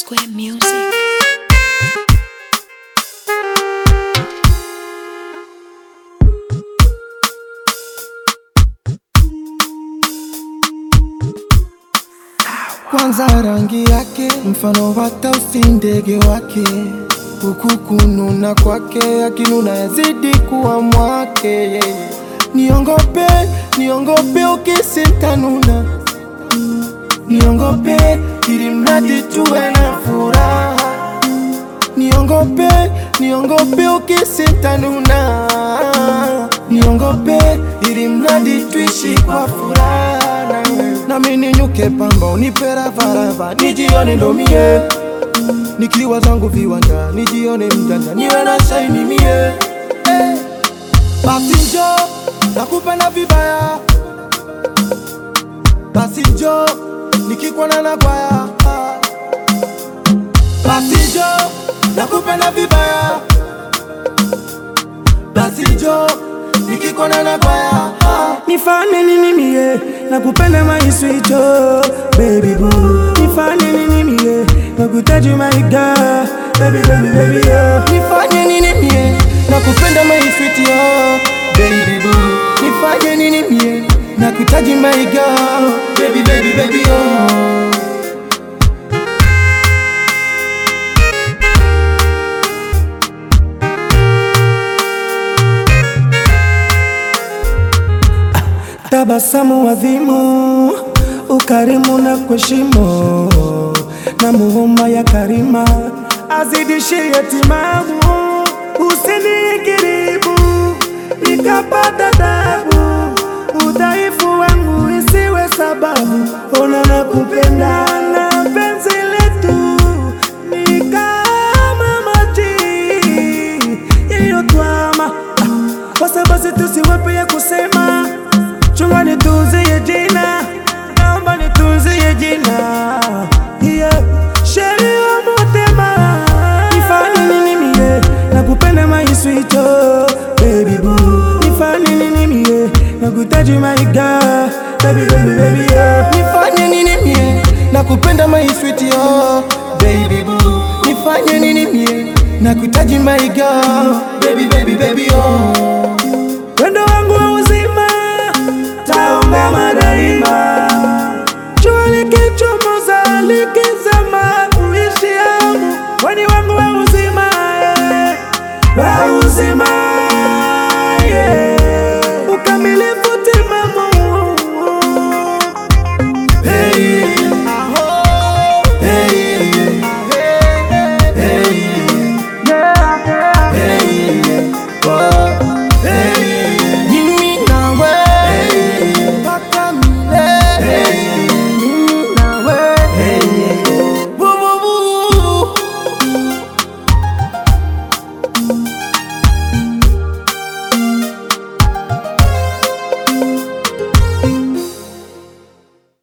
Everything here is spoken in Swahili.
Square Music. Kwanza rangi yake mfano wa tausi, ndege wake huku kununa kwake, akinuna yazidi kuwa mwake. Niongope, niongope ukisintanuna, niongope ili mradi tuwe na furaha. Niongope, niongope ukisintanuna, niongope ili mradi tuishi kwa furaha. Nami ninyuke pamba unipe ravarava, nijione ndo mie, nikiwa zangu viwanja, nijione mjanja, niwe na shaini mie. Basi njoo nakupenda vibaya, basi njoo nikikuona na kwaya. Basi njoo nakupenda vibaya, basi njoo nikikuona na kwaya. Nifanye nini mie, nakupenda my sweet oh, baby boo. Nifanye nini mie, nakutaji my girl, baby baby baby oh. Nifanye nini mie, nakupenda my sweet oh, baby boo. Nifanye nini mie, nakutaji my girl, baby baby baby oh. Tabasamu adhimu, ukarimu na kuheshimu, na muhuma ya karima azidishie timamu. Usinikiribu nikapata tabu, udhaifu wangu isiwe sababu. Ona nakupenda na penzi letu ni kama maji yaliyotwama, basi basi tusiwape ya kusema. Chunga nitunzie jina, naomba nitunzie jina, yeah. Sheri wa motema, nifanye nini mie, nakupenda my sweet oh, baby boo. Nifanye nini mie, nakutaji my girl, baby baby baby oh. Nifanye nini mie, nakupenda my sweet oh, baby boo. Nifanye nini mie, nakutaji my girl, baby baby baby oh.